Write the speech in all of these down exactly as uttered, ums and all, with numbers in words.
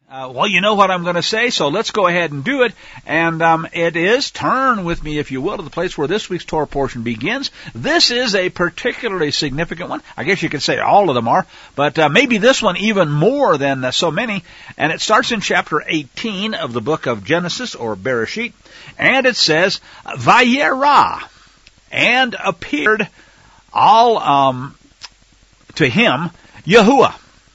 Uh, well, you know what I'm going to say, so let's go ahead and do it. And um, it is, turn with me, if you will, to the place where this week's Torah portion begins. This is a particularly significant one. I guess you could say all of them are, but uh, maybe this one even more than uh, so many. And it starts in chapter eighteen of the book of Genesis, or Bereshit, and it says, Vayera, and appeared all um, to him, Yahuwah.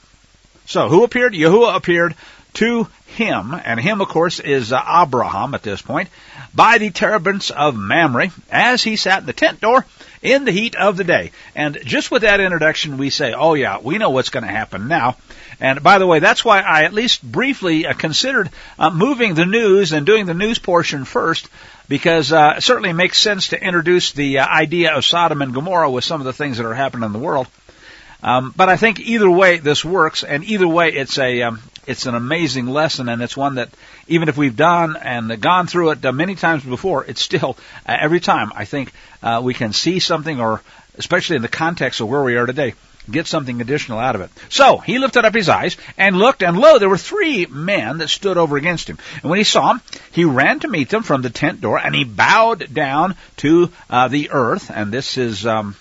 So, who appeared? Yahuwah appeared to him, and him, of course, is uh, Abraham at this point, by the terebinths of Mamre, as he sat in the tent door in the heat of the day. And just with that introduction, we say, oh yeah, we know what's going to happen now. And by the way, that's why I at least briefly uh, considered uh, moving the news and doing the news portion first, because uh, it certainly makes sense to introduce the uh, idea of Sodom and Gomorrah with some of the things that are happening in the world. Um, but I think either way this works, and either way it's a um, it's an amazing lesson, and it's one that even if we've done and gone through it uh, many times before, it's still uh, every time I think uh, we can see something, or especially in the context of where we are today, get something additional out of it. So he lifted up his eyes and looked, and lo, there were three men that stood over against him. And when he saw them, he ran to meet them from the tent door, and he bowed down to uh, the earth. And this is um,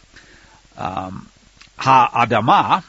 um, Ha-Adamah.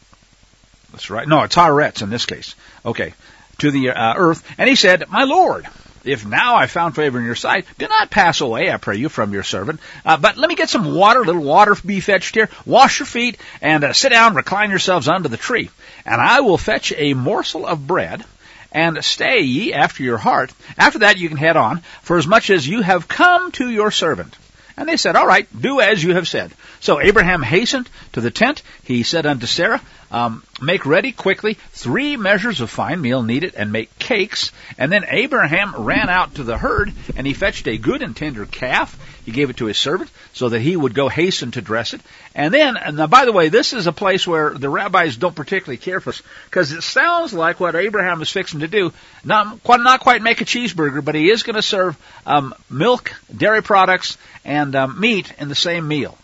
That's right. No, it's Haaretz in this case. Okay. To the uh, earth. And he said, My Lord, if now I found favor in your sight, do not pass away, I pray you, from your servant. Uh, but let me get some water, a little water be fetched here. Wash your feet, and uh, sit down, recline yourselves under the tree. And I will fetch a morsel of bread, and stay ye after your heart. After that you can head on, for as much as you have come to your servant. And they said, all right, do as you have said. So Abraham hastened to the tent. He said unto Sarah, um, make ready quickly three measures of fine meal, knead it, and make cakes. And then Abraham ran out to the herd, and he fetched a good and tender calf. He gave it to his servant, so that he would go hasten to dress it. And then, and now, by the way, this is a place where the rabbis don't particularly care for us, because it sounds like what Abraham is fixing to do, not quite, not quite make a cheeseburger, but he is going to serve um, milk, dairy products, and um, meat in the same meal.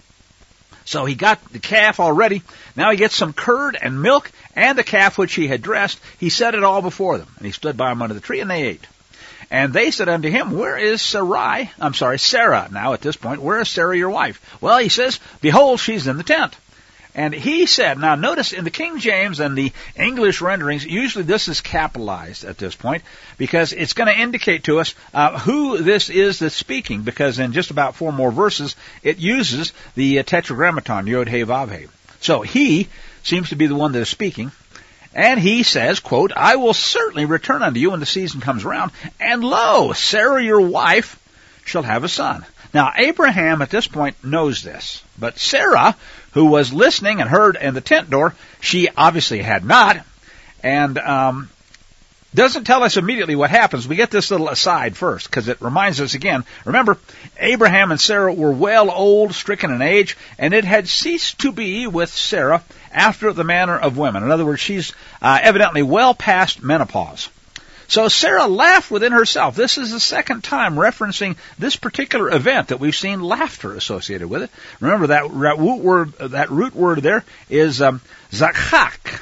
So he got the calf already. Now he gets some curd and milk and the calf which he had dressed. He set it all before them, and he stood by them under the tree, and they ate. And they said unto him, where is Sarai? I'm sorry, Sarah. Now at this point, where is Sarah your wife? Well, he says, behold, she's in the tent. And he said, now notice in the King James and the English renderings, usually this is capitalized at this point, because it's going to indicate to us uh, who this is that's speaking, because in just about four more verses, it uses the uh, tetragrammaton, Yod He Vav He. So he seems to be the one that is speaking, and he says, quote, I will certainly return unto you when the season comes around, and lo, Sarah your wife shall have a son. Now, Abraham at this point knows this, but Sarah, who was listening and heard in the tent door, she obviously had not, and um, doesn't tell us immediately what happens. We get this little aside first, because it reminds us again. Remember, Abraham and Sarah were well old, stricken in age, and it had ceased to be with Sarah after the manner of women. In other words, she's uh, evidently well past menopause. So Sarah laughed within herself. This is the second time referencing this particular event that we've seen laughter associated with it. Remember that, that root word, that root word there is um, zachak.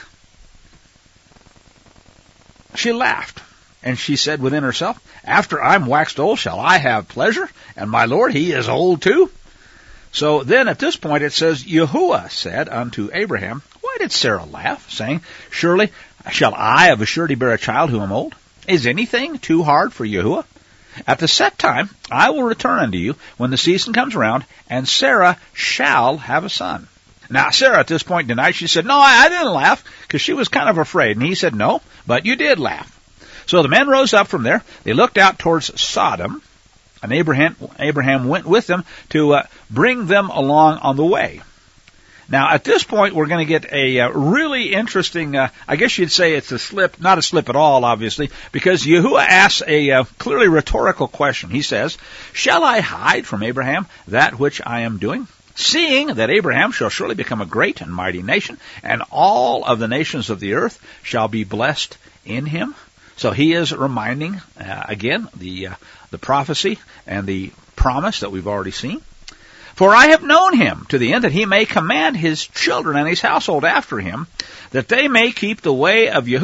She laughed, and she said within herself, after I'm waxed old, shall I have pleasure? And my Lord, he is old too. So then at this point it says, Yahuwah said unto Abraham, why did Sarah laugh, saying, surely shall I of a surety bear a child who am old? Is anything too hard for Yahuwah? At the set time I will return unto you when the season comes around, and Sarah shall have a son. Now, Sarah at this point denied. She said, no, I, I didn't laugh, because she was kind of afraid. And he said, no, but you did laugh. So the men rose up from there. They looked out towards Sodom, and Abraham, Abraham went with them to uh, bring them along on the way. Now, at this point, we're going to get a uh, really interesting, uh, I guess you'd say it's a slip, not a slip at all, obviously, because Yahuwah asks a uh, clearly rhetorical question. He says, shall I hide from Abraham that which I am doing? Seeing that Abraham shall surely become a great and mighty nation, and all of the nations of the earth shall be blessed in him. So he is reminding, uh, again, the uh, the prophecy and the promise that we've already seen. For I have known him to the end that he may command his children and his household after him, that they may keep the way of Yahuwah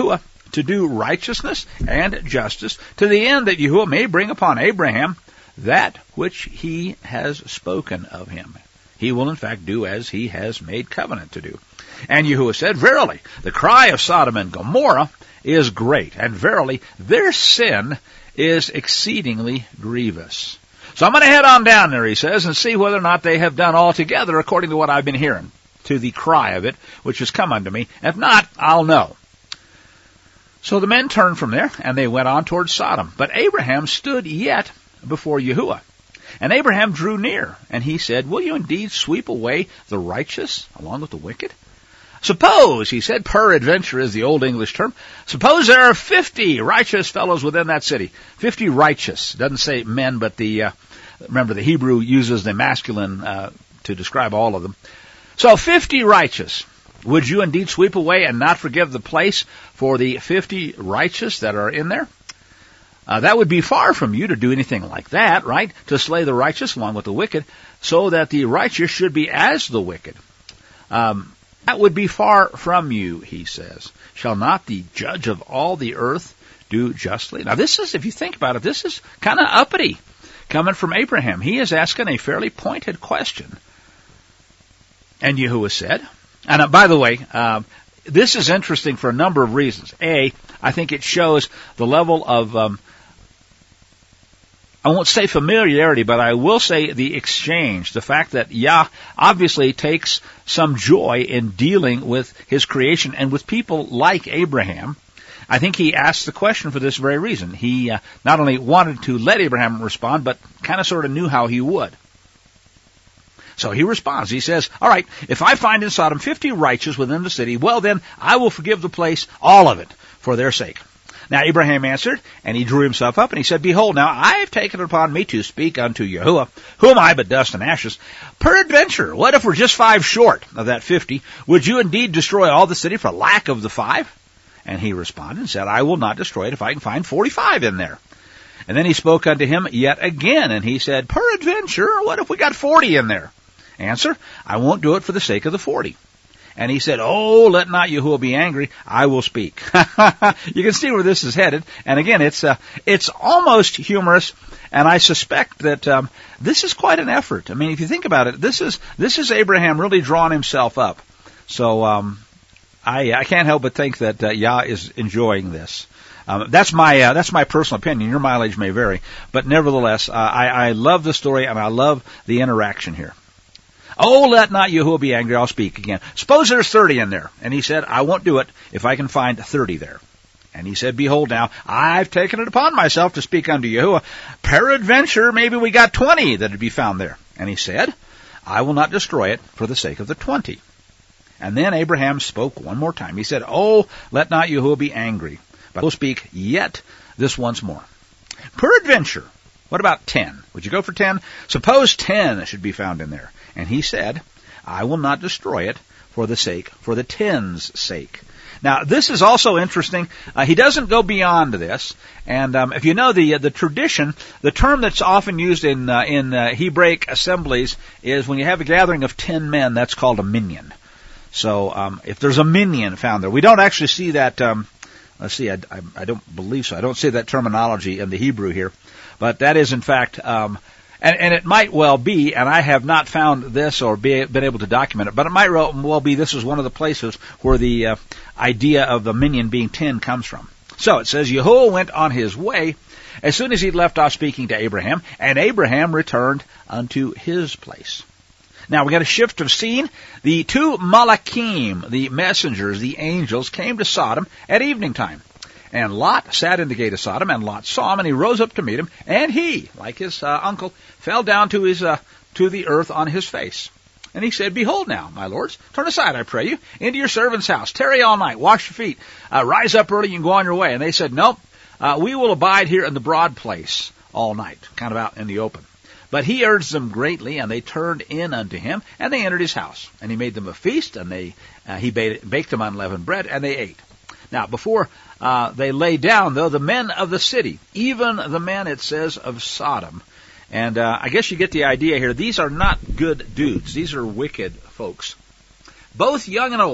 to do righteousness and justice, to the end that Yahuwah may bring upon Abraham that which he has spoken of him. He will in fact do as he has made covenant to do. And Yahuwah said, verily, the cry of Sodom and Gomorrah is great, and verily, their sin is exceedingly grievous. So I'm going to head on down there, he says, and see whether or not they have done altogether according to what I've been hearing, to the cry of it, which has come unto me. If not, I'll know. So the men turned from there, and they went on towards Sodom. But Abraham stood yet before Yahuwah. And Abraham drew near, and he said, will you indeed sweep away the righteous along with the wicked? Suppose, he said, peradventure is the old English term, suppose there are fifty righteous fellows within that city. Fifty righteous. Doesn't say men, but the, uh, remember the Hebrew uses the masculine, uh, to describe all of them. So fifty righteous. Would you indeed sweep away and not forgive the place for the fifty righteous that are in there? Uh, that would be far from you to do anything like that, right? To slay the righteous along with the wicked, so that the righteous should be as the wicked. Um, that would be far from you, he says. Shall not the judge of all the earth do justly? Now this is, if you think about it, this is kind of uppity coming from Abraham. He is asking a fairly pointed question. And Yahuwah said, and uh, by the way, uh, this is interesting for a number of reasons. A, I think it shows the level of, um, I won't say familiarity, but I will say the exchange, the fact that Yah obviously takes some joy in dealing with his creation and with people like Abraham. I think he asked the question for this very reason. He uh, not only wanted to let Abraham respond, but kind of sort of knew how he would. So he responds. He says, all right, if I find in Sodom fifty righteous within the city, well then, I will forgive the place, all of it, for their sake. Now Abraham answered, and he drew himself up, and he said, behold, now I have taken it upon me to speak unto Yahuwah, who am I but dust and ashes? Peradventure, what if we're just five short of that fifty? Would you indeed destroy all the city for lack of the five? And he responded and said, I will not destroy it if I can find forty-five in there. And then he spoke unto him yet again, and he said, peradventure, what if we got forty in there? Answer, I won't do it for the sake of the forty. And he said, oh, let not Yahuwah be angry, I will speak. You can see where this is headed. And again, it's uh, it's almost humorous, and I suspect that um, this is quite an effort. I mean, if you think about it, this is this is Abraham really drawing himself up. So um, I I can't help but think that uh, Yah is enjoying this. Um, that's my uh, that's my personal opinion. Your mileage may vary, but nevertheless, uh, I, I love the story and I love the interaction here. Oh, let not Yahuwah be angry, I'll speak again. Suppose there's thirty in there. And he said, I won't do it if I can find thirty there. And he said, behold now, I've taken it upon myself to speak unto Yahuwah. Peradventure, maybe we got twenty that'd be found there. And he said, I will not destroy it for the sake of the twenty. And then Abraham spoke one more time. He said, oh, let not Yahuwah be angry, but I will speak yet this once more. Peradventure, what about ten? Would you go for ten? Suppose ten should be found in there. And he said, I will not destroy it for the sake, for the ten's sake. Now, this is also interesting. Uh, he doesn't go beyond this. And um, if you know the uh, the tradition, the term that's often used in uh, in uh, Hebraic assemblies is when you have a gathering of ten men, that's called a minyan. So um, if there's a minyan found there, we don't actually see that. Um, let's see, I, I, I don't believe so. I don't see that terminology in the Hebrew here, but that is in fact. Um, And, and it might well be, and I have not found this or be, been able to document it, but it might well be this is one of the places where the uh, idea of the minyan being ten comes from. So it says, Yahuwah went on his way as soon as he'd left off speaking to Abraham, and Abraham returned unto his place. Now we got a shift of scene. The two Malachim, the messengers, the angels, came to Sodom at evening time. And Lot sat in the gate of Sodom, and Lot saw him, and he rose up to meet him, and he, like his uh, uncle, fell down to his uh, to the earth on his face. And he said, behold now, my lords, turn aside, I pray you, into your servant's house, tarry all night, wash your feet, uh, rise up early, and go on your way. And they said, nope, uh, we will abide here in the broad place all night, kind of out in the open. But he urged them greatly, and they turned in unto him, and they entered his house. And he made them a feast, and they uh, he baked them unleavened bread, and they ate. Now, before uh, they lay down, though, the men of the city, even the men, it says, of Sodom, and uh, I guess you get the idea here, these are not good dudes. These are wicked folks. Both young and old,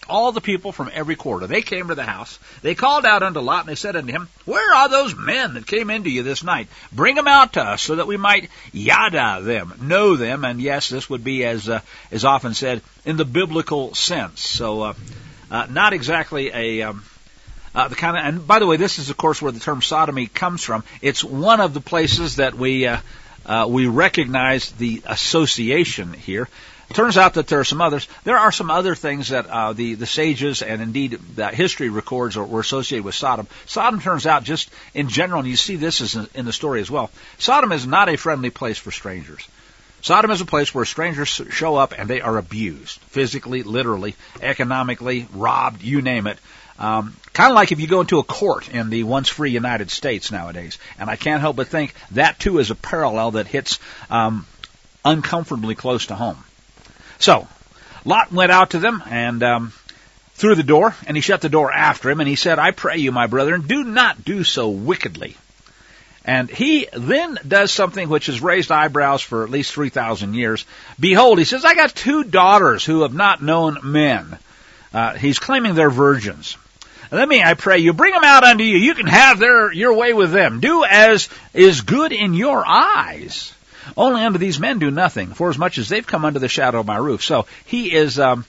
all the people from every quarter. They came to the house. They called out unto Lot, and they said unto him, Where are those men that came into you this night? Bring them out to us, so that we might yada them, know them. And yes, this would be, as uh, is often said, in the biblical sense. So, uh, uh, not exactly a... Um, Uh, the kind of, and by the way, this is of course where the term sodomy comes from. It's one of the places that we uh, uh, we recognize the association here. It turns out that there are some others. There are some other things that uh, the the sages and indeed that history records are, were associated with Sodom. Sodom turns out, just in general, and you see this is in, in the story as well. Sodom is not a friendly place for strangers. Sodom is a place where strangers show up and they are abused, physically, literally, economically, robbed, you name it. Um, kind of like if you go into a court in the once free United States nowadays. And I can't help but think that, too, is a parallel that hits um, uncomfortably close to home. So, Lot went out to them and um, through the door, and he shut the door after him, and he said, I pray you, my brethren, do not do so wickedly. And he then does something which has raised eyebrows for at least three thousand years. Behold, he says, I got two daughters who have not known men. Uh, he's claiming they're virgins. Let me, I pray you, bring them out unto you. You can have their your way with them. Do as is good in your eyes. Only unto these men do nothing, for as much as they've come under the shadow of my roof. So he is, um,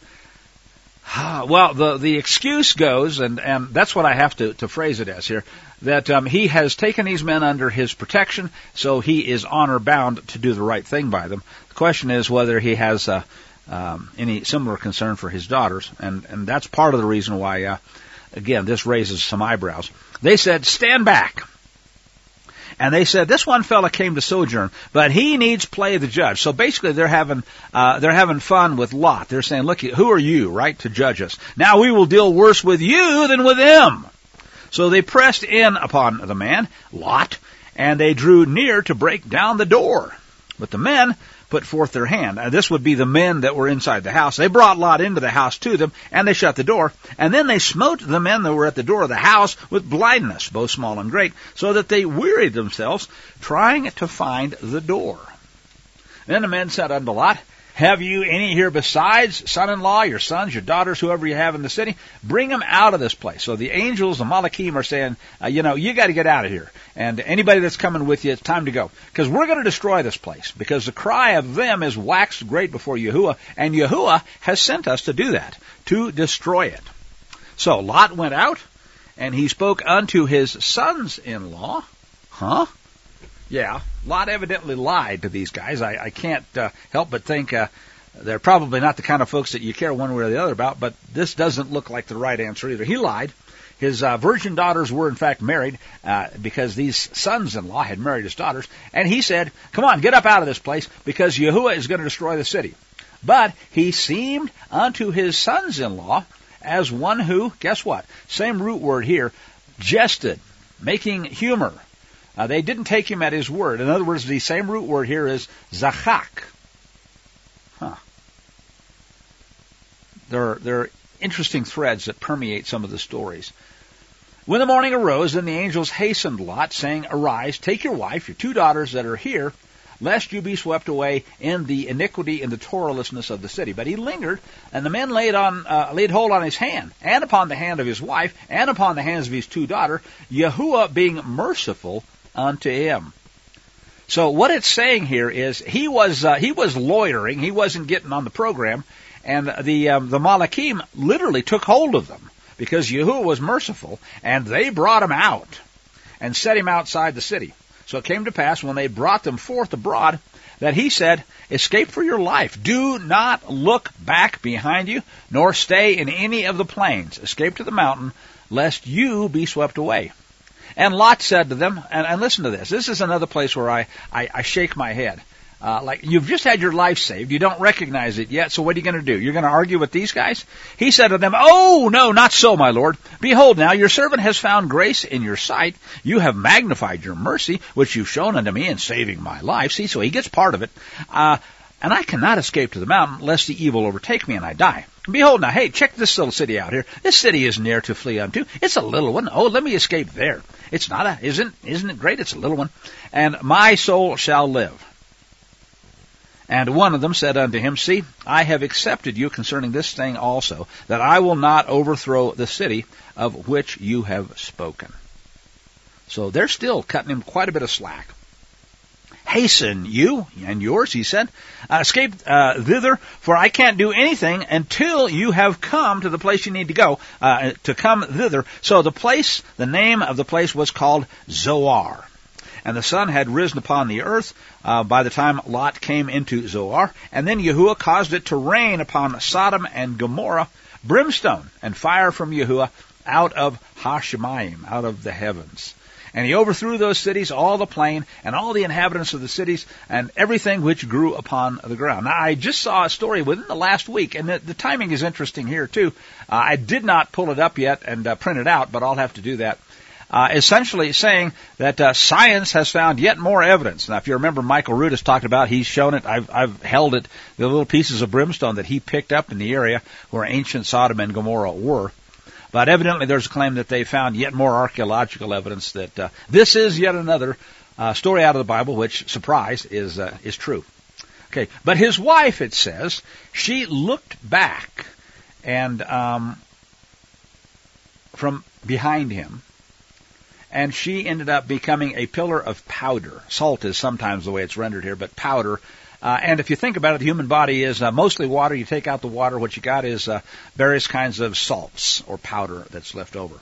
well, the the excuse goes, and, and that's what I have to, to phrase it as here, that um, he has taken these men under his protection, so he is honor bound to do the right thing by them. The question is whether he has uh, um, any similar concern for his daughters, and, and that's part of the reason why. Uh, Again, this raises some eyebrows. They said, stand back. And they said, this one fella came to sojourn, but he needs play the judge. So basically they're having, uh, they're having fun with Lot. They're saying, look, who are you, right, to judge us? Now we will deal worse with you than with him. So they pressed in upon the man, Lot, and they drew near to break down the door. But the men put forth their hand. Now, this would be the men that were inside the house. They brought Lot into the house to them, and they shut the door. And then they smote the men that were at the door of the house with blindness, both small and great, so that they wearied themselves trying to find the door. Then the men said unto Lot, Have you any here besides son-in-law, your sons, your daughters, whoever you have in the city? Bring them out of this place. So the angels, the Malachim, are saying, uh, you know, you got to get out of here. And anybody that's coming with you, it's time to go. Because we're going to destroy this place. Because the cry of them is waxed great before Yahuwah. And Yahuwah has sent us to do that, to destroy it. So Lot went out, and he spoke unto his sons-in-law. Huh? Yeah, Lot evidently lied to these guys. I, I can't uh, help but think uh, they're probably not the kind of folks that you care one way or the other about, but this doesn't look like the right answer either. He lied. His uh, virgin daughters were, in fact, married uh, because these sons-in-law had married his daughters. And he said, come on, get up out of this place because Yahuwah is going to destroy the city. But he seemed unto his sons-in-law as one who, guess what, same root word here, jested, making humor. Uh, they didn't take him at his word. In other words, the same root word here is zachak. Huh. There are, there are interesting threads that permeate some of the stories. When the morning arose, then the angels hastened Lot, saying, Arise, take your wife, your two daughters that are here, lest you be swept away in the iniquity and the Torahlessness of the city. But he lingered, and the men laid on uh, laid hold on his hand, and upon the hand of his wife, and upon the hands of his two daughters, Yahuwah being merciful unto him. So what it's saying here is he was uh, he was loitering, he wasn't getting on the program, and the um, the Malachim literally took hold of them because Yahuwah was merciful, and they brought him out and set him outside the city. So it came to pass when they brought them forth abroad that he said, Escape for your life. Do not look back behind you, nor stay in any of the plains. Escape to the mountain, lest you be swept away. And Lot said to them, and, and listen to this, this is another place where I, I, I shake my head. Uh, like, you've just had your life saved, you don't recognize it yet, so what are you going to do? You're going to argue with these guys? He said to them, Oh, no, not so, my Lord. Behold now, your servant has found grace in your sight. You have magnified your mercy, which you've shown unto me in saving my life. See, so he gets part of it. Uh, and I cannot escape to the mountain, lest the evil overtake me and I die. Behold now, hey, check this little city out here. This city is near to flee unto. It's a little one. Oh, let me escape there. It's not a, isn't, isn't it great? It's a little one. And my soul shall live. And one of them said unto him, See, I have accepted you concerning this thing also, that I will not overthrow the city of which you have spoken. So they're still cutting him quite a bit of slack. Hasten you and yours, he said, uh, escape uh, thither, for I can't do anything until you have come to the place you need to go, uh, to come thither. So the place, the name of the place was called Zoar. And the sun had risen upon the earth uh, by the time Lot came into Zoar. And then Yahuwah caused it to rain upon Sodom and Gomorrah, brimstone and fire from Yahuwah out of Hashemayim, out of the heavens. And he overthrew those cities, all the plain, and all the inhabitants of the cities, and everything which grew upon the ground. Now, I just saw a story within the last week, and the, the timing is interesting here, too. Uh, I did not pull it up yet and uh, print it out, but I'll have to do that. Uh, essentially saying that uh, science has found yet more evidence. Now, if you remember, Michael Root has talked about, he's shown it, I've, I've held it, the little pieces of brimstone that he picked up in the area where ancient Sodom and Gomorrah were. But evidently there's a claim that they found yet more archaeological evidence that uh, this is yet another uh, story out of the Bible, which, surprise, is uh, is true. Okay, but his wife, it says, she looked back and um, from behind him, and she ended up becoming a pillar of powder. Salt is sometimes the way it's rendered here, but powder. Uh, and if you think about it, the human body is uh, mostly water. You take out the water, what you got is uh, various kinds of salts or powder that's left over.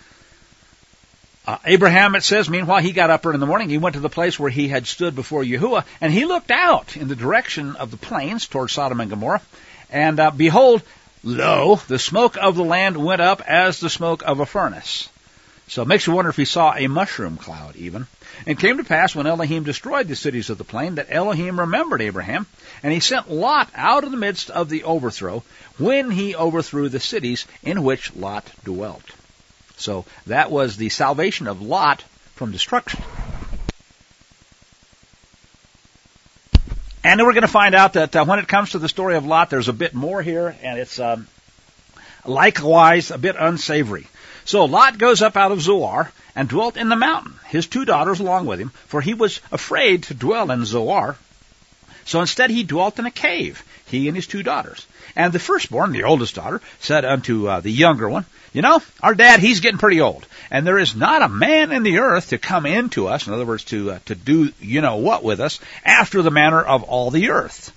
Uh, Abraham, it says, meanwhile, he got up early in the morning. He went to the place where he had stood before Yahuwah, and he looked out in the direction of the plains toward Sodom and Gomorrah. And uh, behold, lo, the smoke of the land went up as the smoke of a furnace. So it makes you wonder if he saw a mushroom cloud even. And it came to pass when Elohim destroyed the cities of the plain that Elohim remembered Abraham, and he sent Lot out of the midst of the overthrow when he overthrew the cities in which Lot dwelt. So that was the salvation of Lot from destruction. And then we're going to find out that uh, when it comes to the story of Lot, there's a bit more here, and it's um, likewise a bit unsavory. So Lot goes up out of Zoar and dwelt in the mountain, his two daughters along with him, for he was afraid to dwell in Zoar. So instead he dwelt in a cave, he and his two daughters. And the firstborn, the oldest daughter, said unto uh, the younger one, You know, our dad, he's getting pretty old, and there is not a man in the earth to come into us, in other words, to uh, to do you-know-what with us, after the manner of all the earth.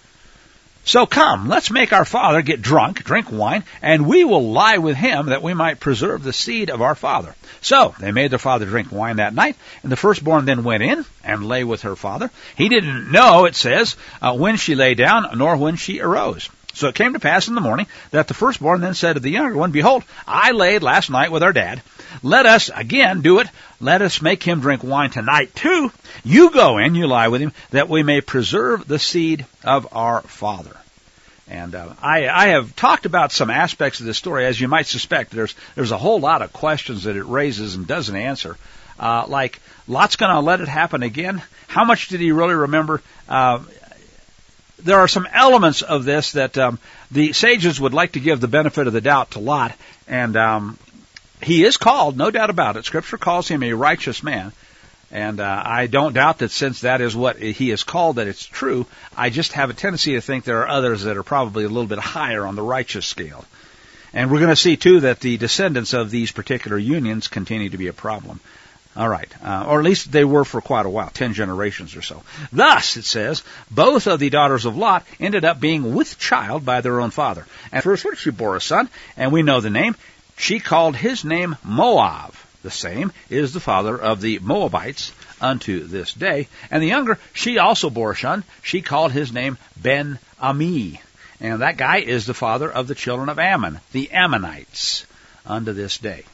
So come, let's make our father get drunk, drink wine, and we will lie with him that we might preserve the seed of our father. So they made their father drink wine that night, and the firstborn then went in and lay with her father. He didn't know, it says, uh, when she lay down, nor when she arose. So it came to pass in the morning that the firstborn then said to the younger one, Behold, I laid last night with our dad. Let us again do it. Let us make him drink wine tonight too. You go in, you lie with him, that we may preserve the seed of our father. And uh, I, I have talked about some aspects of this story. As you might suspect, there's there's a whole lot of questions that it raises and doesn't answer. Uh, like, Lot's going to let it happen again? How much did he really remember? Uh, there are some elements of this that um, the sages would like to give the benefit of the doubt to Lot. And um, he is called, no doubt about it. Scripture calls him a righteous man. And uh, I don't doubt that since that is what he is called, that it's true. I just have a tendency to think there are others that are probably a little bit higher on the righteous scale. And we're going to see, too, that the descendants of these particular unions continue to be a problem. All right. Uh, or at least they were for quite a while, ten generations or so. Thus, it says, both of the daughters of Lot ended up being with child by their own father. And first, she bore a son, and we know the name. She called his name Moab. The same is the father of the Moabites unto this day. And the younger, she also bore a son. She called his name Ben-Ami. And that guy is the father of the children of Ammon, the Ammonites, unto this day.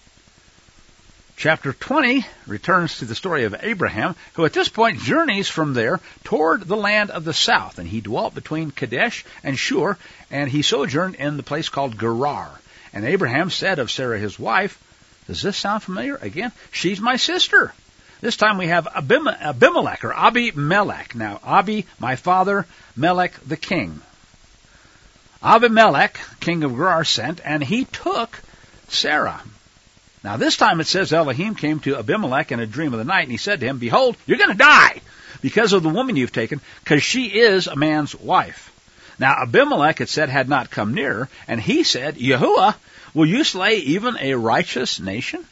Chapter twenty returns to the story of Abraham, who at this point journeys from there toward the land of the south. And he dwelt between Kadesh and Shur, and he sojourned in the place called Gerar. And Abraham said of Sarah his wife, does this sound familiar? Again, she's my sister. This time we have Abim- Abimelech, or Abimelech. Now, Abi, my father, Melech, the king. Abimelech, king of Gerar, sent, and he took Sarah. Now, this time it says Elohim came to Abimelech in a dream of the night, and he said to him, Behold, you're going to die. because of the woman you've taken, because she is a man's wife. Now Abimelech, it said, had not come near, and he said, Yahuwah, will you slay even a righteous nation?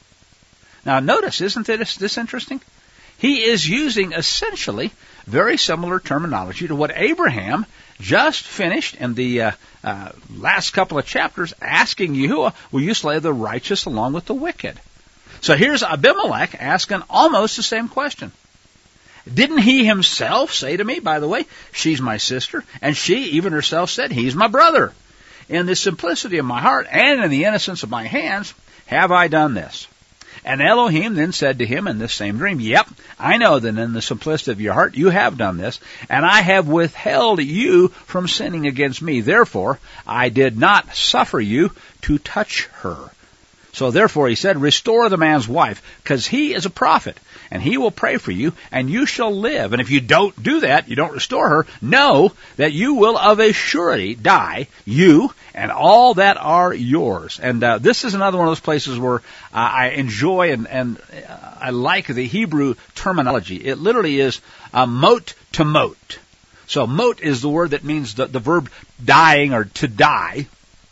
Now notice, isn't this, this interesting? He is using essentially very similar terminology to what Abraham just finished in the uh, uh, last couple of chapters, asking Yahuwah, will you slay the righteous along with the wicked? So here's Abimelech asking almost the same question. Didn't he himself say to me, by the way, she's my sister, and she even herself said, he's my brother. In the simplicity of my heart and in the innocence of my hands have I done this. And Elohim then said to him in this same dream, yep, I know that in the simplicity of your heart you have done this, and I have withheld you from sinning against me. Therefore, I did not suffer you to touch her. So therefore, he said, restore the man's wife, because he is a prophet, and he will pray for you, and you shall live. And if you don't do that, you don't restore her, know that you will of a surety die, you and all that are yours. And uh, this is another one of those places where uh, I enjoy and, and uh, I like the Hebrew terminology. It literally is uh, mot to mot. So mot is the word that means the, the verb dying or to die.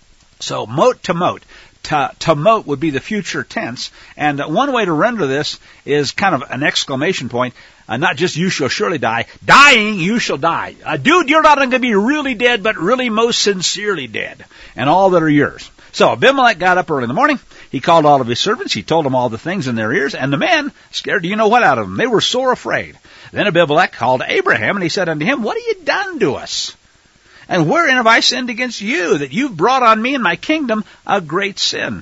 So mot to mot. To, to mote would be the future tense, and one way to render this is kind of an exclamation point, uh, not just you shall surely die, dying you shall die. Uh, dude, you're not going to be really dead, but really most sincerely dead, and all that are yours. So Abimelech got up early in the morning, he called all of his servants, he told them all the things in their ears, and the men scared you know what out of them. They were sore afraid. Then Abimelech called Abraham, and he said unto him, what have you done to us? And wherein have I sinned against you, that you've brought on me and my kingdom a great sin?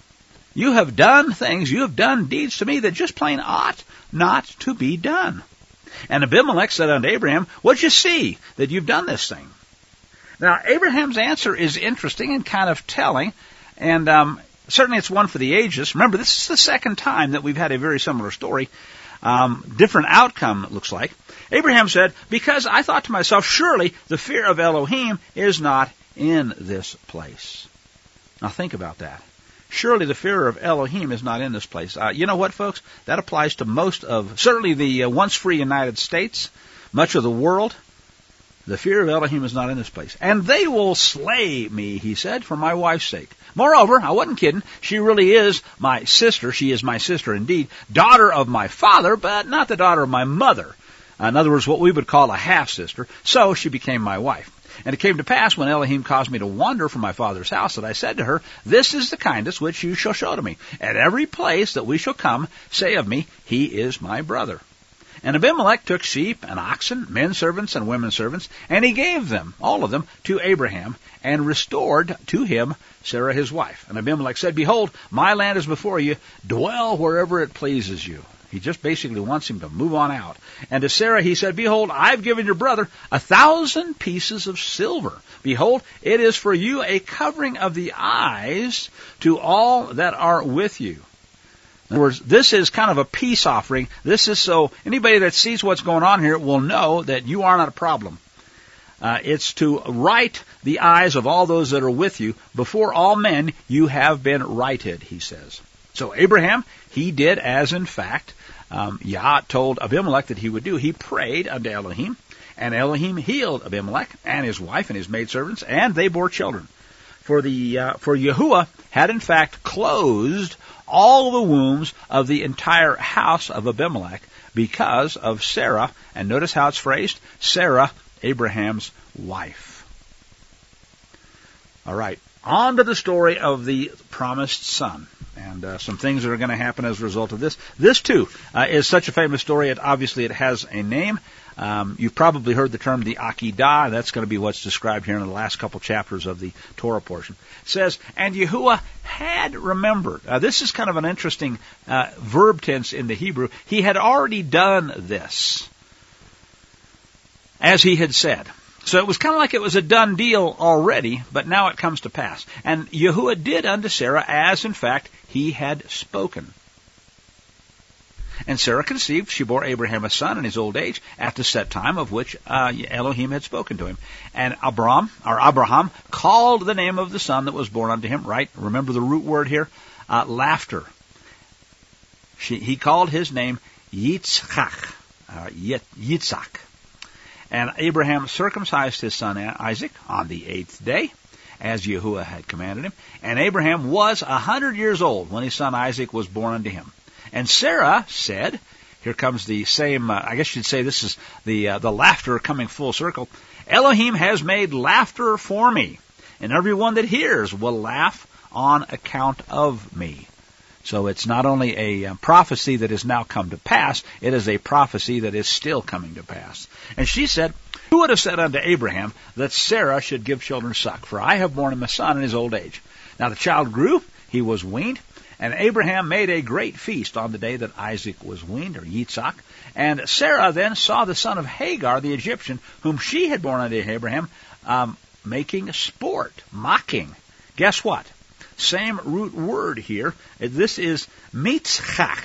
You have done things, you have done deeds to me that just plain ought not to be done. And Abimelech said unto Abraham, what you see that you've done this thing? Now, Abraham's answer is interesting and kind of telling, and um, certainly it's one for the ages. Remember, this is the second time that we've had a very similar story. Um, different outcome, it looks like. Abraham said, because I thought to myself, surely the fear of Elohim is not in this place. Now think about that. Surely the fear of Elohim is not in this place. Uh, you know what, folks? That applies to most of, certainly the uh, once free United States, much of the world. The fear of Elohim is not in this place. And they will slay me, he said, for my wife's sake. Moreover, I wasn't kidding, she really is my sister. She is my sister indeed, daughter of my father, but not the daughter of my mother. In other words, what we would call a half-sister. So she became my wife. And it came to pass, when Elohim caused me to wander from my father's house, that I said to her, this is the kindness which you shall show to me. At every place that we shall come, say of me, he is my brother. And Abimelech took sheep and oxen, men servants and women servants, and he gave them, all of them, to Abraham, and restored to him Sarah his wife. And Abimelech said, behold, my land is before you, dwell wherever it pleases you. He just basically wants him to move on out. And to Sarah he said, behold, I've given your brother a thousand pieces of silver. Behold, it is for you a covering of the eyes to all that are with you. In other words, this is kind of a peace offering. This is so anybody that sees what's going on here will know that you are not a problem. Uh, it's to right the eyes of all those that are with you. Before all men, you have been righted, he says. So Abraham, he did as in fact um, Yah told Abimelech that he would do. He prayed unto Elohim, and Elohim healed Abimelech and his wife and his maidservants, and they bore children. For the uh, for Yahuwah had in fact closed all the wombs of the entire house of Abimelech because of Sarah, and notice how it's phrased, Sarah, Abraham's wife. All right, on to the story of the promised son. And uh, some things that are going to happen as a result of this. This, too, uh, is such a famous story. It obviously, it has a name. Um, you've probably heard the term the Akedah. That's going to be what's described here in the last couple chapters of the Torah portion. It says, and Yahuwah had remembered. Uh, this is kind of an interesting uh, verb tense in the Hebrew. He had already done this, as he had said. So it was kind of like it was a done deal already, but now it comes to pass. And Yahuwah did unto Sarah as, in fact, he had spoken. And Sarah conceived, she bore Abraham a son in his old age, at the set time of which uh, Elohim had spoken to him. And Abram, or Abraham, called the name of the son that was born unto him, right? Remember the root word here? Uh, laughter. She, he called his name Yitzchak. uh, Yitzhak. And Abraham circumcised his son Isaac on the eighth day, as Yahuwah had commanded him. And Abraham was a hundred years old when his son Isaac was born unto him. And Sarah said, here comes the same, uh, I guess you'd say this is the uh, the laughter coming full circle. Elohim has made laughter for me, and everyone that hears will laugh on account of me. So it's not only a uh, prophecy that has now come to pass, it is a prophecy that is still coming to pass. And she said, who would have said unto Abraham that Sarah should give children suck? For I have borne him a son in his old age. Now the child grew, he was weaned, and Abraham made a great feast on the day that Isaac was weaned, or Yitzhak. And Sarah then saw the son of Hagar, the Egyptian, whom she had borne unto Abraham, um, making sport, mocking. Guess what? Same root word here. This is mitzchak.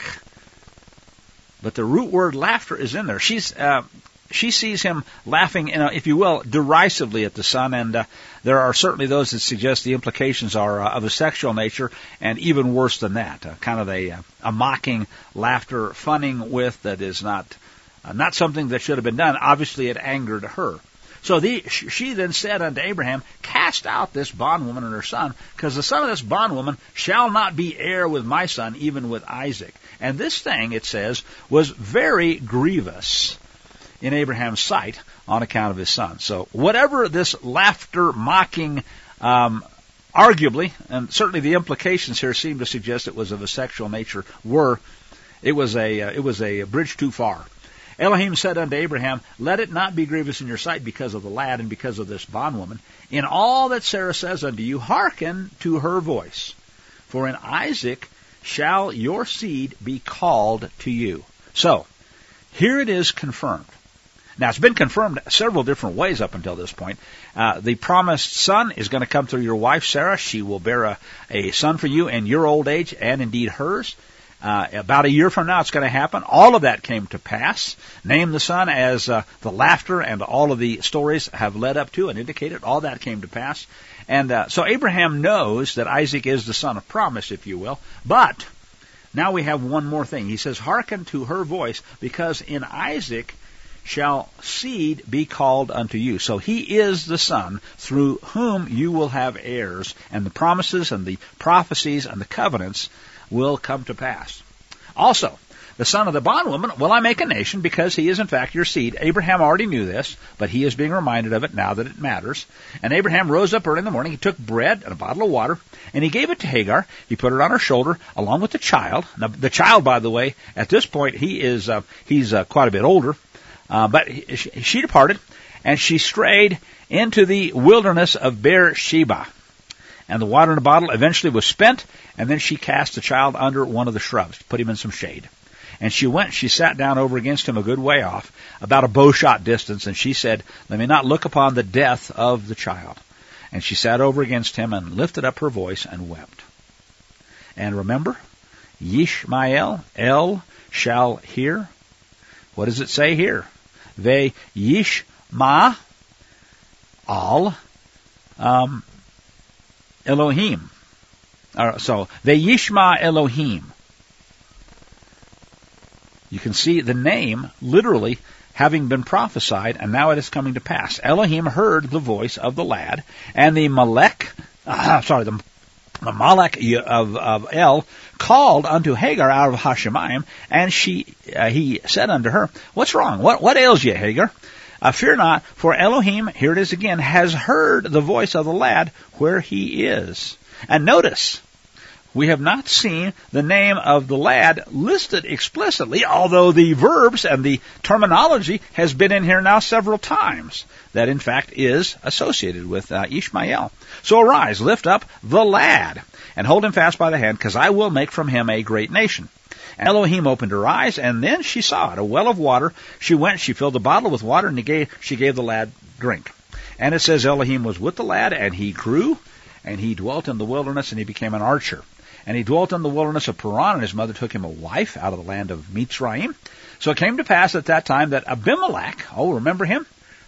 But the root word laughter is in there. She's uh, she sees him laughing, in a, if you will, derisively at the son, and uh, there are certainly those that suggest the implications are uh, of a sexual nature, and even worse than that, uh, kind of a, a mocking laughter, funning with that is not uh, not something that should have been done. Obviously, it angered her. So the, she then said unto Abraham, cast out this bondwoman and her son, because the son of this bondwoman shall not be heir with my son, even with Isaac. And this thing, it says, was very grievous in Abraham's sight on account of his son. So whatever this laughter, mocking, um, arguably, and certainly the implications here seem to suggest it was of a sexual nature, were, it was a, uh, it was a bridge too far. Elohim said unto Abraham, let it not be grievous in your sight because of the lad and because of this bondwoman. In all that Sarah says unto you, hearken to her voice. For in Isaac shall your seed be called to you. So, here it is confirmed. Now, it's been confirmed several different ways up until this point. Uh, the promised son is going to come through your wife, Sarah. She will bear a, a son for you in your old age, and indeed hers. Uh, about a year from now, it's going to happen. All of that came to pass. Name the son as uh, the laughter and all of the stories have led up to and indicated. All that came to pass. And uh, so Abraham knows that Isaac is the son of promise, if you will. But now we have one more thing. He says, hearken to her voice, because in Isaac shall seed be called unto you. So he is the son through whom you will have heirs, and the promises and the prophecies and the covenants will come to pass. Also, the son of the bondwoman will I make a nation, because he is in fact your seed. Abraham already knew this, but he is being reminded of it now that it matters. And Abraham rose up early in the morning. He took bread and a bottle of water, and he gave it to Hagar. He put it on her shoulder along with the child. Now, the child, by the way, at this point, he is uh, he's uh, quite a bit older. Uh, but he, she departed, and she strayed into the wilderness of Beersheba. And the water in the bottle eventually was spent, and then she cast the child under one of the shrubs, put him in some shade. And she went, she sat down over against him a good way off, about a bowshot distance, and she said, let me not look upon the death of the child. And she sat over against him and lifted up her voice and wept. And remember, Yishmael, El shall hear. What does it say here? Ve Yishma al um, Elohim. Uh, so, Ve Yishma Elohim. You can see the name literally having been prophesied, and now it is coming to pass. Elohim heard the voice of the lad, and the Malek, uh, sorry, the, the Malek of, of El called unto Hagar out of Hashemayim, and she, uh, he said unto her, what's wrong? What, what ails you, Hagar? Uh, fear not, for Elohim, here it is again, has heard the voice of the lad where he is. And notice, we have not seen the name of the lad listed explicitly, although the verbs and the terminology has been in here now several times. That, in fact, is associated with uh, Ishmael. So arise, lift up the lad, and hold him fast by the hand, because I will make from him a great nation. And Elohim opened her eyes, and then she saw it, a well of water. She went, she filled the bottle with water, and he gave, she gave the lad drink. And it says Elohim was with the lad, and he grew, and he dwelt in the wilderness, and he became an archer. And he dwelt in the wilderness of Paran, and his mother took him a wife out of the land of Mitzrayim. So it came to pass at that time that Abimelech, oh, remember him?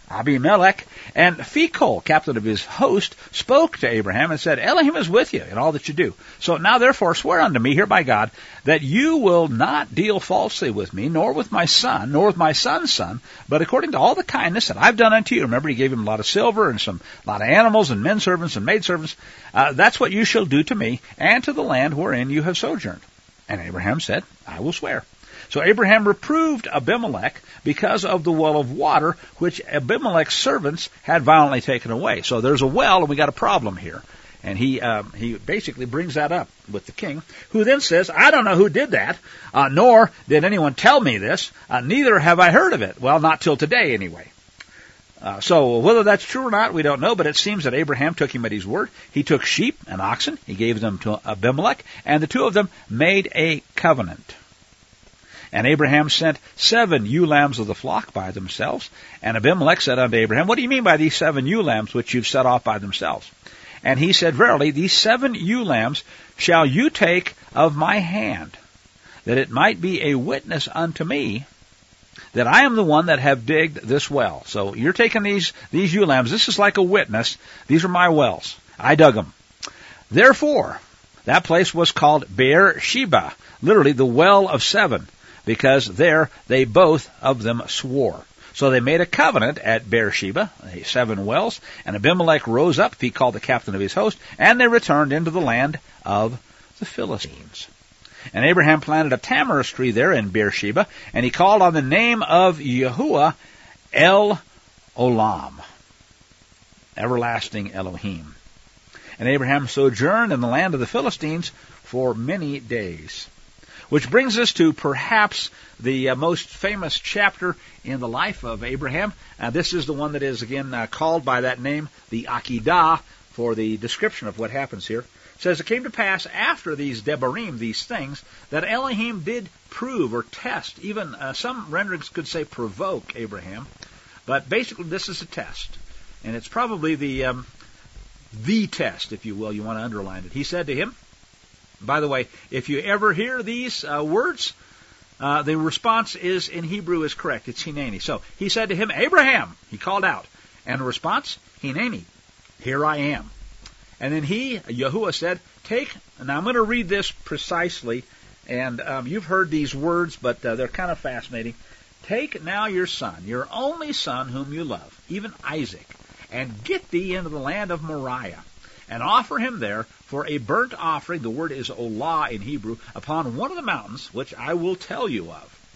Abimelech, and Phicol, captain of his host, spoke to Abraham and said, Elohim is with you in all that you do. So now therefore swear unto me here by God that you will not deal falsely with me, nor with my son, nor with my son's son, but according to all the kindness that I've done unto you. Remember, he gave him a lot of silver and some a lot of animals and men servants and maid servants. Uh, that's what you shall do to me and to the land wherein you have sojourned. And Abraham said, I will swear. So Abraham reproved Abimelech because of the well of water which Abimelech's servants had violently taken away. So there's a well, and we got a problem here. And he um, he basically brings that up with the king, who then says, I don't know who did that, uh, nor did anyone tell me this, uh, neither have I heard of it. Well, not till today anyway. Uh, so whether that's true or not, we don't know, but it seems that Abraham took him at his word. He took sheep and oxen, he gave them to Abimelech, and the two of them made a covenant. And Abraham sent seven ewe lambs of the flock by themselves. And Abimelech said unto Abraham, what do you mean by these seven ewe lambs which you've set off by themselves? And he said, verily, these seven ewe lambs shall you take of my hand, that it might be a witness unto me that I am the one that have digged this well. So you're taking these, these ewe lambs. This is like a witness. These are my wells. I dug them. Therefore, that place was called Beer-sheba, literally the well of seven, because there they both of them swore. So they made a covenant at Beer-sheba, seven wells, and Abimelech rose up, he called the captain of his host, and they returned into the land of the Philistines. And Abraham planted a tamarisk tree there in Beer-sheba, and he called on the name of Yahuwah El Olam, everlasting Elohim. And Abraham sojourned in the land of the Philistines for many days. Which brings us to perhaps the uh, most famous chapter in the life of Abraham. Uh, this is the one that is, again, uh, called by that name, the Akedah, for the description of what happens here. It says, it came to pass after these Debarim, these things, that Elohim did prove or test, even uh, some renderings could say provoke Abraham. But basically this is a test. And it's probably the, um, the test, if you will. You want to underline it. He said to him, by the way, if you ever hear these uh, words, uh, the response is in Hebrew is correct. It's Hineni. So he said to him, Abraham, he called out. And the response, Hineni, here I am. And then he, Yahuwah, said, take, now I'm going to read this precisely, and um, you've heard these words, but uh, they're kind of fascinating. Take now your son, your only son whom you love, even Isaac, and get thee into the land of Moriah, and offer him there for a burnt offering, the word is olah in Hebrew, upon one of the mountains, which I will tell you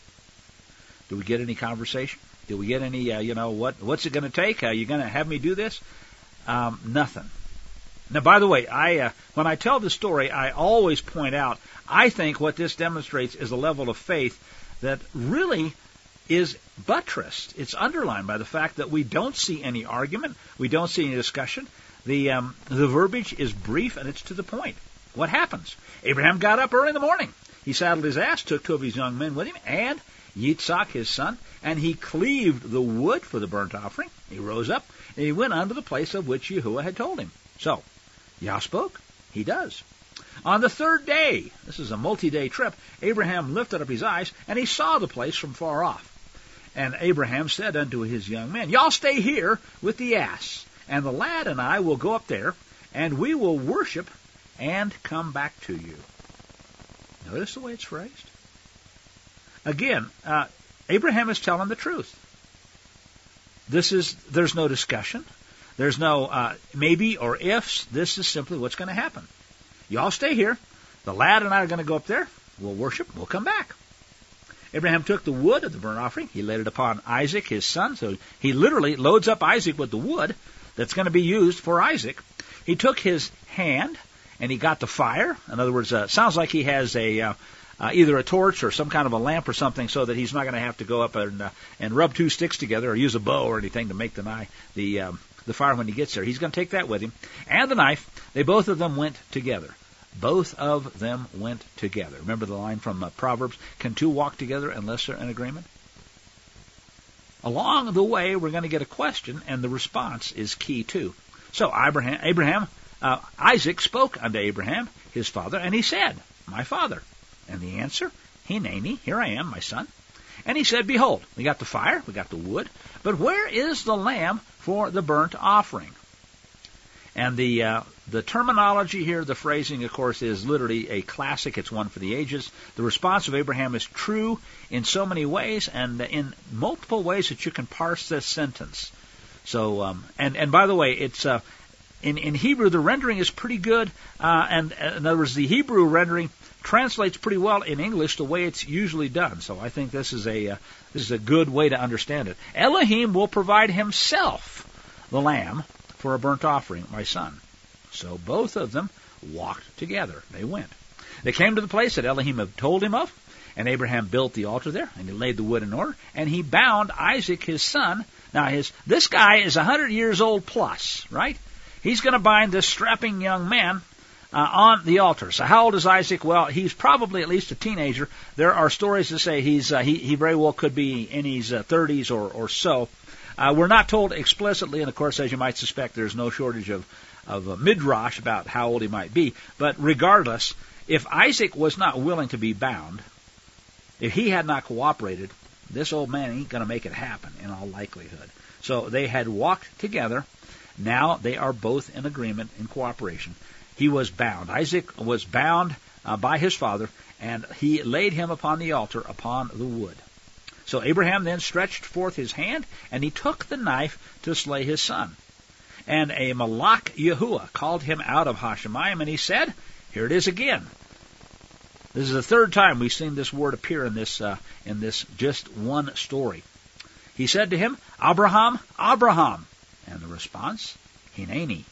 of. Do we get any conversation? Do we get any, uh, you know, what? what's it going to take? Are you going to have me do this? Um, nothing. Now, by the way, I uh, when I tell this story, I always point out, I think what this demonstrates is a level of faith that really is buttressed. It's underlined by the fact that we don't see any argument, we don't see any discussion. The um, the verbiage is brief and it's to the point. What happens? Abraham got up early in the morning. He saddled his ass, took two of his young men with him, and Yitzhak his son, and he cleaved the wood for the burnt offering. He rose up, and he went unto the place of which Yahuwah had told him. So, Yah spoke, he does. On the third day, this is a multi-day trip, Abraham lifted up his eyes, and he saw the place from far off. And Abraham said unto his young men, y'all stay here with the ass, and the lad and I will go up there, and we will worship and come back to you. Notice the way it's phrased. Again, uh, Abraham is telling the truth. This is, there's no discussion. There's no uh, maybe or ifs. This is simply what's going to happen. Y'all stay here. The lad and I are going to go up there. We'll worship. We'll come back. Abraham took the wood of the burnt offering. He laid it upon Isaac, his son. So he literally loads up Isaac with the wood that's going to be used for Isaac. He took his hand and he got the fire. In other words, uh, sounds like he has a uh, uh, either a torch or some kind of a lamp or something, so that he's not going to have to go up and uh, and rub two sticks together or use a bow or anything to make the knife, the um, the fire when he gets there. He's going to take that with him and the knife. They both of them went together. Both of them went together. Remember the line from uh, Proverbs, can two walk together unless they're in agreement? Along the way, we're going to get a question, and the response is key too. So Abraham, Abraham uh, Isaac spoke unto Abraham, his father, and he said, my father. And the answer, Hineni, here I am, my son. And he said, behold, we got the fire, we got the wood, but where is the lamb for the burnt offering? And the uh, the terminology here, the phrasing, of course, is literally a classic. It's one for the ages. The response of Abraham is true in so many ways, and in multiple ways that you can parse this sentence. So, um, and and by the way, it's uh, in in Hebrew the rendering is pretty good, uh, and uh, in other words, the Hebrew rendering translates pretty well in English the way it's usually done. So I think this is a uh, this is a good way to understand it. Elohim will provide Himself the lamb for a burnt offering, my son. So both of them walked together. They went. They came to the place that Elohim had told him of, and Abraham built the altar there, and he laid the wood in order, and he bound Isaac his son. Now his this guy is a hundred years old plus, right? He's going to bind this strapping young man uh, on the altar. So how old is Isaac? Well, he's probably at least a teenager. There are stories that say he's uh, he he very well could be in his uh, thirties or or so. Uh, we're not told explicitly, and of course, as you might suspect, there's no shortage of, of uh, midrash about how old he might be. But regardless, if Isaac was not willing to be bound, if he had not cooperated, this old man ain't going to make it happen in all likelihood. So they had walked together. Now they are both in agreement, in cooperation. He was bound. Isaac was bound uh, by his father, and he laid him upon the altar upon the wood. So Abraham then stretched forth his hand, and he took the knife to slay his son. And a Malach Yahuwah called him out of Hashemayim, and he said, here it is again. This is the third time we've seen this word appear in this uh, in this just one story. He said to him, Abraham, Abraham. And the response, Hineni.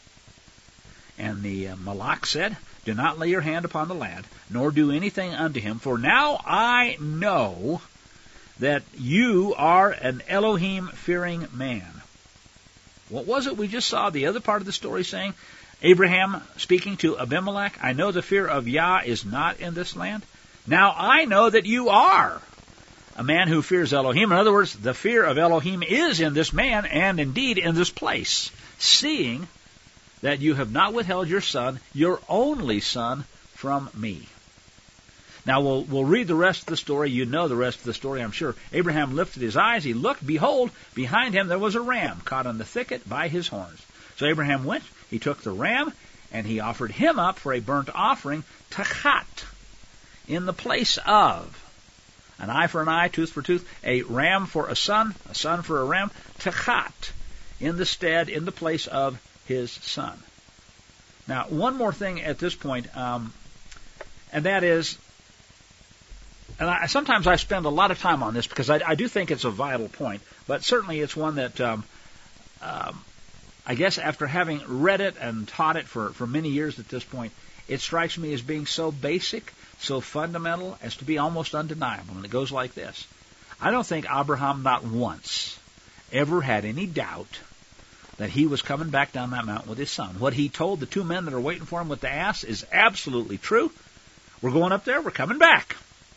And the uh, Malach said, do not lay your hand upon the lad, nor do anything unto him, for now I know that you are an Elohim-fearing man. What was it we just saw the other part of the story saying? Abraham speaking to Abimelech, I know the fear of Yah is not in this land. Now I know that you are a man who fears Elohim. In other words, the fear of Elohim is in this man and indeed in this place, seeing that you have not withheld your son, your only son, from me. Now, we'll, we'll read the rest of the story. You know the rest of the story, I'm sure. Abraham lifted his eyes. He looked. Behold, behind him there was a ram caught in the thicket by his horns. So Abraham went. He took the ram, and he offered him up for a burnt offering, tachat, in the place of an eye for an eye, tooth for tooth, a ram for a son, a son for a ram, tachat, in the stead, in the place of his son. Now, one more thing at this point, um, and that is, and I, sometimes I spend a lot of time on this because I, I do think it's a vital point, but certainly it's one that um, um, I guess after having read it and taught it for, for many years at this point, it strikes me as being so basic, so fundamental, as to be almost undeniable. And it goes like this. I don't think Abraham not once ever had any doubt that he was coming back down that mountain with his son. What he told the two men that are waiting for him with the ass is absolutely true. We're going up there, we're coming back.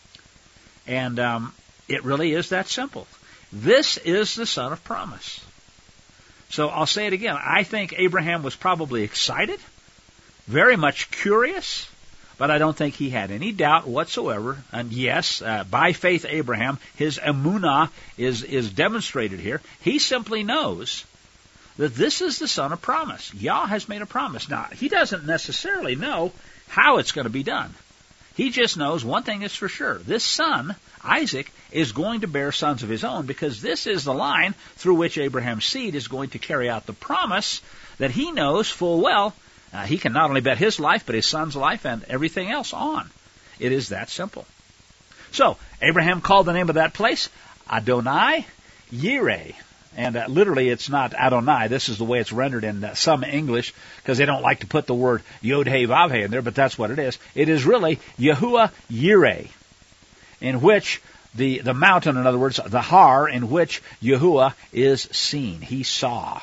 And um, it really is that simple. This is the son of promise. So I'll say it again. I think Abraham was probably excited, very much curious, but I don't think he had any doubt whatsoever. And yes, uh, by faith Abraham, his emunah is, is demonstrated here. He simply knows that this is the son of promise. Yah has made a promise. Now, he doesn't necessarily know how it's going to be done. He just knows one thing is for sure. This son, Isaac, is going to bear sons of his own because this is the line through which Abraham's seed is going to carry out the promise that he knows full well. Uh, he can not only bet his life, but his son's life and everything else on. It is that simple. So, Abraham called the name of that place Adonai Yireh. And uh, literally it's not Adonai. This is the way it's rendered in uh, some English, because they don't like to put the word Yod-Heh Vav-Heh in there, but that's what it is. It is really Yahuwah Yireh, in which the, the mountain, in other words, the Har, in which Yahuwah is seen. He saw.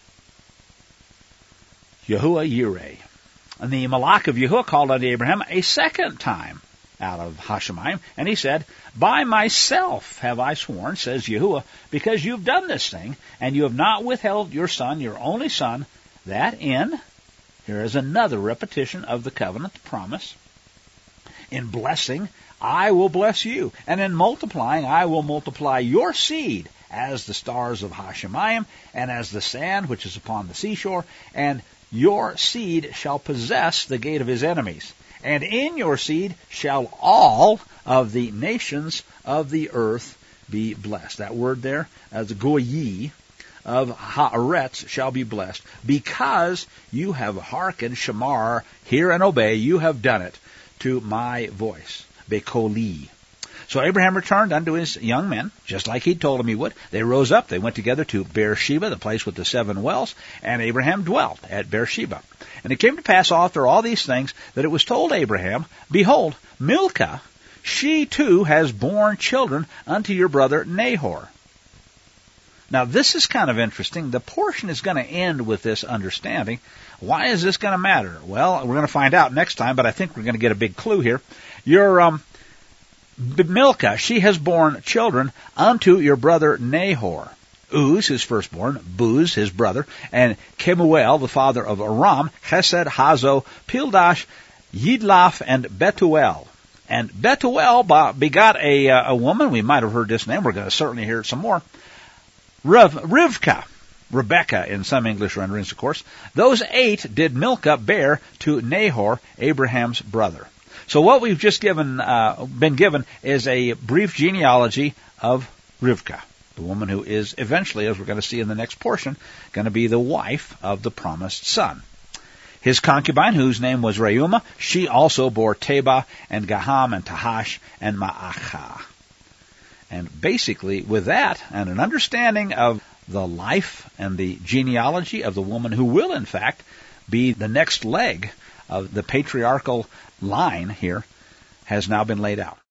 Yahuwah Yireh. And the Malach of Yahuwah called unto Abraham a second time out of Hashemayim, and he said, by myself have I sworn, says Yahuwah, because you've done this thing, and you have not withheld your son, your only son, that in, here is another repetition of the covenant, the promise, in blessing I will bless you. And in multiplying, I will multiply your seed as the stars of Hashemayim, and as the sand which is upon the seashore, and your seed shall possess the gate of his enemies. And in your seed shall all of the nations of the earth be blessed. That word there, as goyi, of Haaretz shall be blessed, because you have hearkened, shamar, hear and obey, you have done it, to my voice, bekoli. So Abraham returned unto his young men, just like he'd told him he would. They rose up, they went together to Beersheba, the place with the seven wells, and Abraham dwelt at Beersheba. And it came to pass after all these things, that it was told Abraham, Behold, Milcah, she too has borne children unto your brother Nahor. Now this is kind of interesting. The portion is going to end with this understanding. Why is this going to matter? Well, we're going to find out next time, but I think we're going to get a big clue here. Your, um, Milcah, she has borne children unto your brother Nahor. Uz, his firstborn, Buz, his brother, and Kemuel, the father of Aram, Chesed, Hazo, Pildash, Yidlaf, and Betuel. And Betuel begot a, a woman. We might have heard this name. We're going to certainly hear it some more. Rev, Rivka, Rebecca in some English renderings, of course. Those eight did Milcah bear to Nahor, Abraham's brother. So what we've just given, uh, been given is a brief genealogy of Rivka, the woman who is eventually, as we're going to see in the next portion, going to be the wife of the promised son. His concubine, whose name was Reumah, she also bore Teba and Gaham and Tahash and Ma'achah. And basically, with that and an understanding of the life and the genealogy of the woman who will, in fact, be the next leg of the patriarchal line here, has now been laid out.